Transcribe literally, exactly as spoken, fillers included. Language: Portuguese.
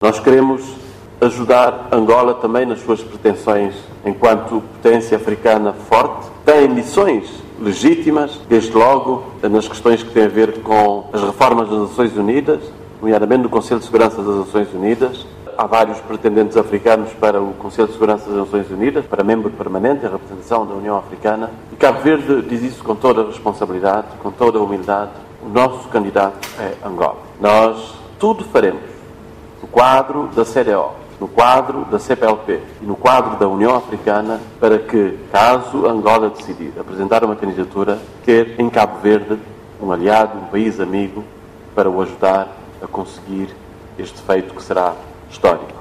Nós queremos ajudar Angola também nas suas pretensões enquanto potência africana forte. Tem missões legítimas, desde logo nas questões que têm a ver com as reformas das Nações Unidas, nomeadamente no Conselho de Segurança das Nações Unidas. Há vários pretendentes africanos para o Conselho de Segurança das Nações Unidas, para membro permanente, a representação da União Africana. E Cabo Verde diz isso com toda a responsabilidade, com toda a humildade. O nosso candidato é Angola. Nós tudo faremos no quadro da C D A O, no quadro da C P L P e no quadro da União Africana para que, caso Angola decidir apresentar uma candidatura, ter em Cabo Verde um aliado, um país amigo, para o ajudar a conseguir este feito que será histórico.